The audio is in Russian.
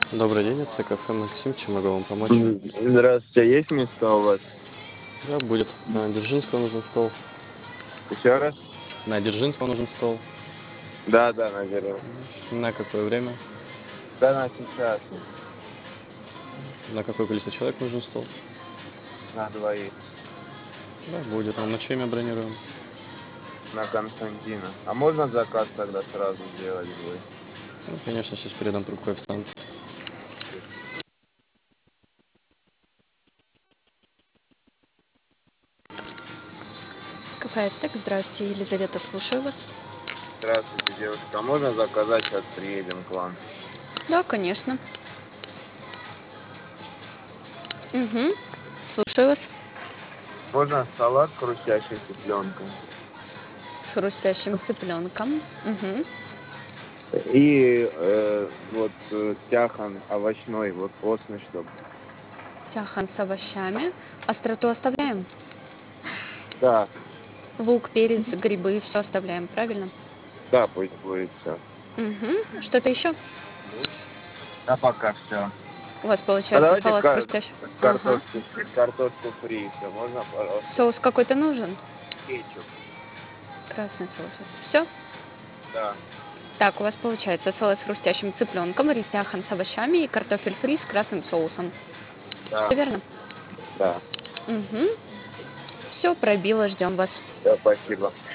Добрый день, это кафе Максим, чем могу вам помочь? Здравствуйте, есть места у вас? Да, будет. На Дзержинского нужен стол. Еще раз? На Дзержинского нужен стол. Да, наверное. На какое время? Да, на сейчас. На какое количество человек нужен стол? На двоих. Да, будет. Вам на чье имя бронируем? На Константина. А можно заказ тогда сразу сделать будет? Ну, конечно, сейчас передам трубку официанту. Кафе Ацтек, здравствуйте, Елизавета, слушаю вас. Здравствуйте, девушка. А можно заказать? Сейчас приедем к вам. Да, конечно. Угу. Слушаю вас. Можно салат с хрустящей цыпленком? С хрустящим цыпленком. Угу. И тяхан овощной, вот постный, чтобы. Тяхан с овощами. Остроту оставляем? Да, Лук, перец, грибы, все оставляем, правильно? да, пусть будет все. Угу. Что-то еще? Да, пока все. У вас А получается давайте салат с хрустящим. Ага. картошку фри еще. Можно, пожалуйста? Соус какой-то нужен? Кетчуп. Красный соус. Все? Да. Так, у вас получается салат с хрустящим цыпленком, тяхан с овощами и картофель фри с красным соусом. Да, Все верно? да. Угу. Все, пробило, ждем вас. Да, спасибо.